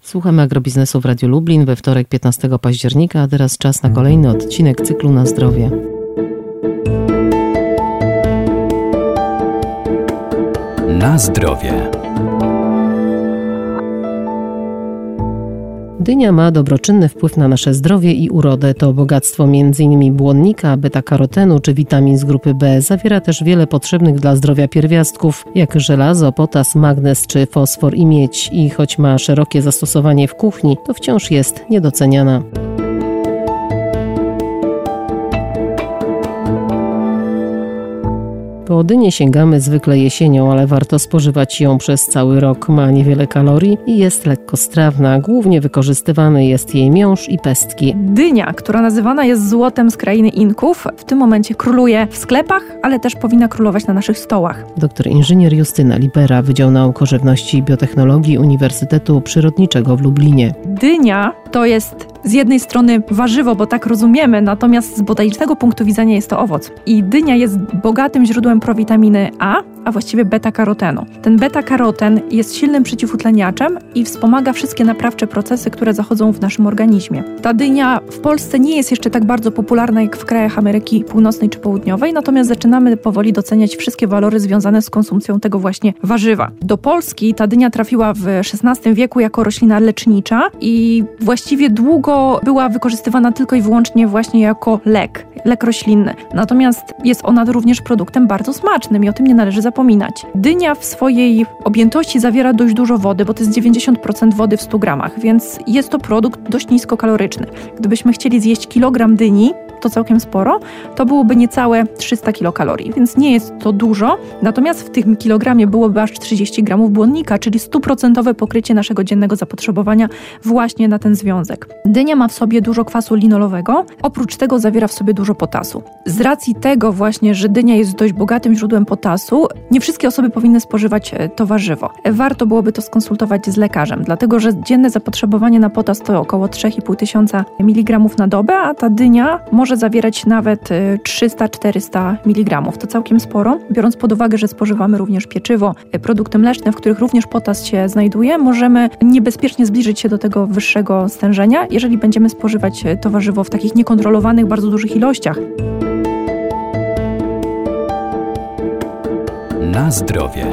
Słuchamy Agrobiznesu w Radiu Lublin we wtorek 15 października, a teraz czas na kolejny odcinek cyklu Na zdrowie. Na zdrowie. Dynia ma dobroczynny wpływ na nasze zdrowie i urodę. To bogactwo m.in. błonnika, beta-karotenu czy witamin z grupy B. Zawiera też wiele potrzebnych dla zdrowia pierwiastków, jak żelazo, potas, magnez czy fosfor i miedź. I choć ma szerokie zastosowanie w kuchni, to wciąż jest niedoceniana. Po dynię sięgamy zwykle jesienią, ale warto spożywać ją przez cały rok. Ma niewiele kalorii i jest lekkostrawna. Głównie wykorzystywany jest jej miąższ i pestki. Dynia, która nazywana jest złotem z krainy Inków, w tym momencie króluje w sklepach, ale też powinna królować na naszych stołach. Doktor inżynier Justyna Libera, Wydział Nauk o Żywności i Biotechnologii Uniwersytetu Przyrodniczego w Lublinie. Dynia to jest z jednej strony warzywo, bo tak rozumiemy, natomiast z botanicznego punktu widzenia jest to owoc. I dynia jest bogatym źródłem prowitaminy a właściwie beta-karotenu. Ten beta-karoten jest silnym przeciwutleniaczem i wspomaga wszystkie naprawcze procesy, które zachodzą w naszym organizmie. Ta dynia w Polsce nie jest jeszcze tak bardzo popularna jak w krajach Ameryki Północnej czy Południowej, natomiast zaczynamy powoli doceniać wszystkie walory związane z konsumpcją tego właśnie warzywa. Do Polski ta dynia trafiła w XVI wieku jako roślina lecznicza i właściwie długo była wykorzystywana tylko i wyłącznie właśnie jako lek roślinny. Natomiast jest ona również produktem bardzo smacznym i o tym nie należy zapominać. Dynia w swojej objętości zawiera dość dużo wody, bo to jest 90% wody w 100 gramach, więc jest to produkt dość niskokaloryczny. Gdybyśmy chcieli zjeść kilogram dyni, to całkiem sporo, to byłoby niecałe 300 kilokalorii, więc nie jest to dużo. Natomiast w tym kilogramie byłoby aż 30 gramów błonnika, czyli 100% pokrycie naszego dziennego zapotrzebowania właśnie na ten związek. Dynia ma w sobie dużo kwasu linolowego, oprócz tego zawiera w sobie dużo potasu. Z racji tego właśnie, że dynia jest dość bogatym źródłem potasu, nie wszystkie osoby powinny spożywać to warzywo. Warto byłoby to skonsultować z lekarzem, dlatego że dzienne zapotrzebowanie na potas to około 3,5 tysiąca mg na dobę, a ta dynia może zawierać nawet 300-400 mg. To całkiem sporo. Biorąc pod uwagę, że spożywamy również pieczywo, produkty mleczne, w których również potas się znajduje, możemy niebezpiecznie zbliżyć się do tego wyższego stężenia, jeżeli będziemy spożywać to warzywo w takich niekontrolowanych, bardzo dużych ilościach. Na zdrowie.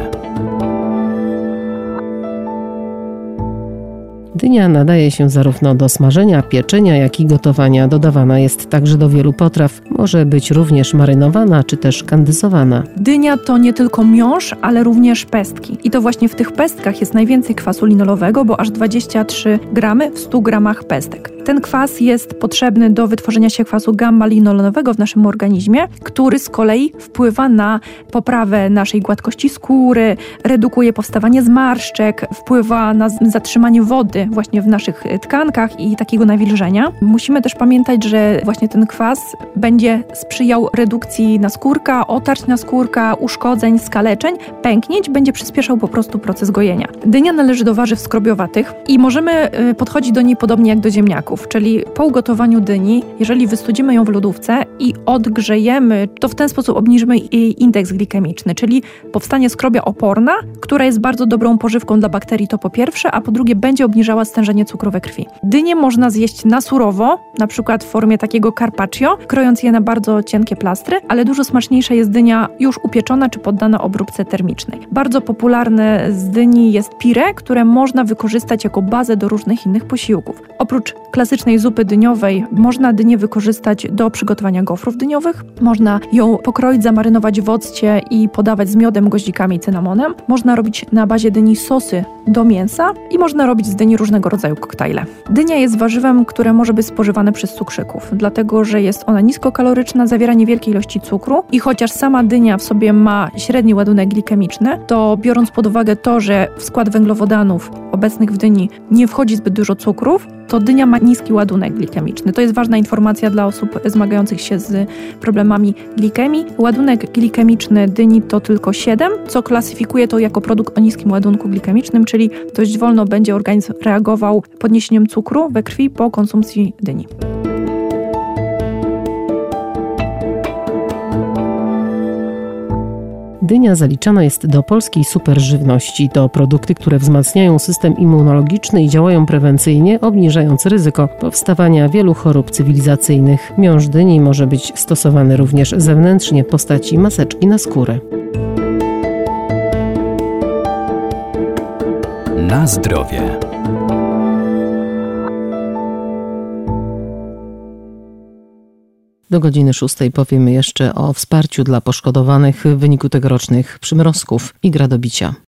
Dynia nadaje się zarówno do smażenia, pieczenia, jak i gotowania. Dodawana jest także do wielu potraw. Może być również marynowana, czy też kandyzowana. Dynia to nie tylko miąższ, ale również pestki. I to właśnie w tych pestkach jest najwięcej kwasu linolowego, bo aż 23 gramy w 100 gramach pestek. Ten kwas jest potrzebny do wytworzenia się kwasu gamma-linolowego w naszym organizmie, który z kolei wpływa na poprawę naszej gładkości skóry, redukuje powstawanie zmarszczek, wpływa na zatrzymanie wody właśnie w naszych tkankach i takiego nawilżenia. Musimy też pamiętać, że właśnie ten kwas będzie sprzyjał redukcji naskórka, otarć naskórka, uszkodzeń, skaleczeń, pęknięć, będzie przyspieszał po prostu proces gojenia. Dynia należy do warzyw skrobiowatych i możemy podchodzić do niej podobnie jak do ziemniaków, czyli po ugotowaniu dyni, jeżeli wystudzimy ją w lodówce i odgrzejemy, to w ten sposób obniżymy jej indeks glikemiczny, czyli powstanie skrobia oporna, która jest bardzo dobrą pożywką dla bakterii, to po pierwsze, a po drugie będzie obniżała stężenie cukru we krwi. Dynię można zjeść na surowo, na przykład w formie takiego carpaccio, krojąc je na bardzo cienkie plastry, ale dużo smaczniejsza jest dynia już upieczona czy poddana obróbce termicznej. Bardzo popularne z dyni jest pire, które można wykorzystać jako bazę do różnych innych posiłków. Oprócz klasycznej zupy dyniowej można dynię wykorzystać do przygotowania gofrów dyniowych, można ją pokroić, zamarynować w occie i podawać z miodem, goździkami i cynamonem. Można robić na bazie dyni sosy do mięsa i można robić z dyni różnego rodzaju koktajle. Dynia jest warzywem, które może być spożywane przez cukrzyków, dlatego że jest ona niskokaloryczna, zawiera niewielkie ilości cukru i chociaż sama dynia w sobie ma średni ładunek glikemiczny, to biorąc pod uwagę to, że w skład węglowodanów obecnych w dyni nie wchodzi zbyt dużo cukrów, to dynia ma niski ładunek glikemiczny. To jest ważna informacja dla osób zmagających się z problemami glikemii. Ładunek glikemiczny dyni to tylko 7, co klasyfikuje to jako produkt o niskim ładunku glikemicznym, czyli dość wolno będzie organizm reagował podniesieniem cukru we krwi po konsumpcji dyni. Dynia zaliczana jest do polskiej superżywności. To produkty, które wzmacniają system immunologiczny i działają prewencyjnie, obniżając ryzyko powstawania wielu chorób cywilizacyjnych. Miąższ dyni może być stosowany również zewnętrznie w postaci maseczki na skórę. Na zdrowie. Do godziny 6 powiemy jeszcze o wsparciu dla poszkodowanych w wyniku tegorocznych przymrozków i gradobicia.